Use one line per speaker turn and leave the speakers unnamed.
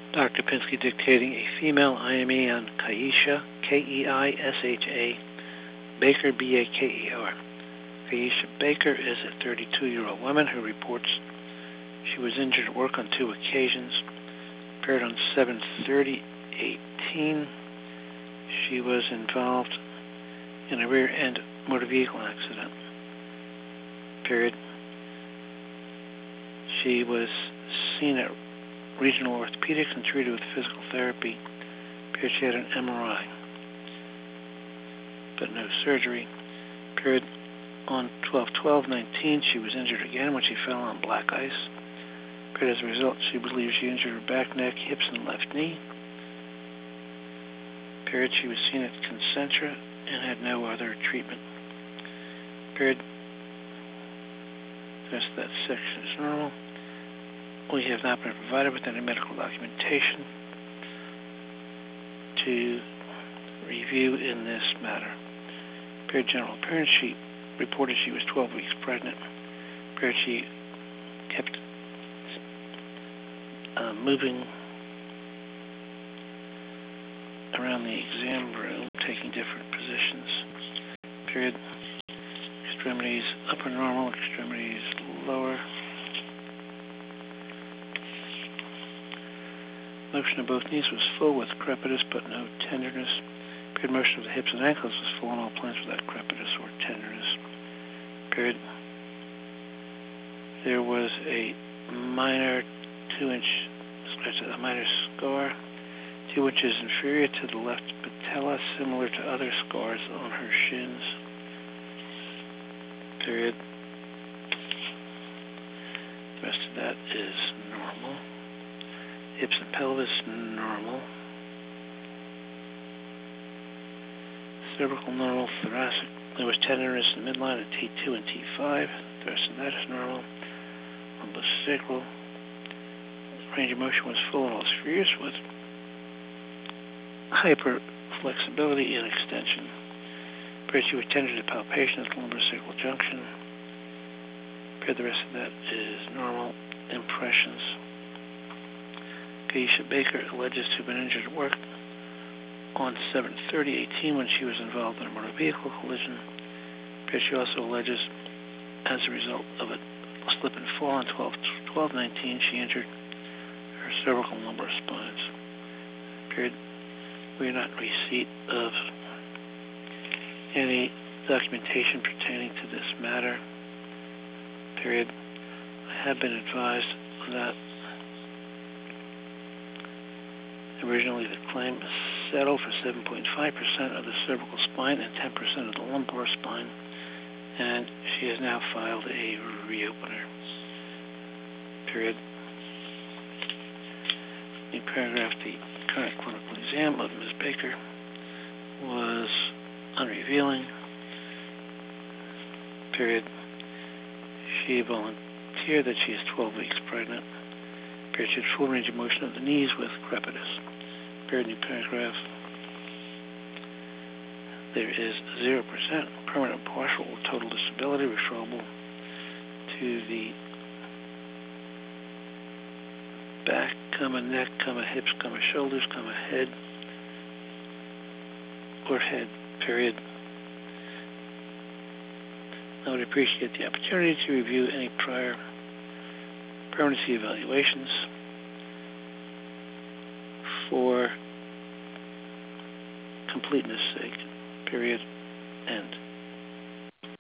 Dr. Pinsky dictating a female IME on Keisha, Keisha Baker, Baker. Keisha Baker is a 32-year-old woman who reports she was injured at work on 2 occasions. Appeared on 7/30/18. She was involved in a rear-end motor vehicle accident. Period. She was seen at Regional Orthopedics and treated with physical therapy. Period. She had an MRI, but no surgery. Period. On 12/12/19, she was injured again when she fell on black ice. Period. As a result, she believes she injured her back, neck, hips, and left knee. Period. She was seen at Concentra and had no other treatment. Period. The rest of that section is normal. We have not been provided with any medical documentation to review in this matter. Period. General appearance, she reported she was 12 weeks pregnant. Period. She kept moving around the exam room, taking different positions. Period. Extremities upper normal, extremities lower. Motion of both knees was full with crepitus but no tenderness. Period. Motion of the hips and ankles was full on all planes without crepitus or tenderness. Period. There was a minor 2-inch a minor scar 2 inches inferior to the left patella, similar to other scars on her shins. Period. The rest of that is normal. Hips and pelvis, normal. Cervical, normal. Thoracic, there was tenderness in the midline at T2 and T5. The rest of that is normal. Lumbosacral, range of motion was full in all spheres with hyperflexibility and extension. She was tended to palpation at the lumbosacral junction. The rest of that is normal. Impressions. Keisha Baker alleges to have been injured at work on 7/30/18 when she was involved in a motor vehicle collision. She also alleges, as a result of a slip and fall on 12/12/19, she injured her cervical and lumbar spines. Period. We are not in receipt of any documentation pertaining to this matter. Period. I have been advised that originally the claim settled for 7.5% of the cervical spine and 10% of the lumbar spine, and she has now filed a reopener. Period. In paragraph, the current clinical exam of Ms. Baker was unrevealing. Period. She volunteered that she is 12 weeks pregnant. Period. She had full range of motion of the knees with crepitus. Period. New paragraph. There is 0% permanent, partial, or total disability referable to the back, neck, hips, shoulders, head, or head. Period. I would appreciate the opportunity to review any prior permanency evaluations for completeness sake. Period. End.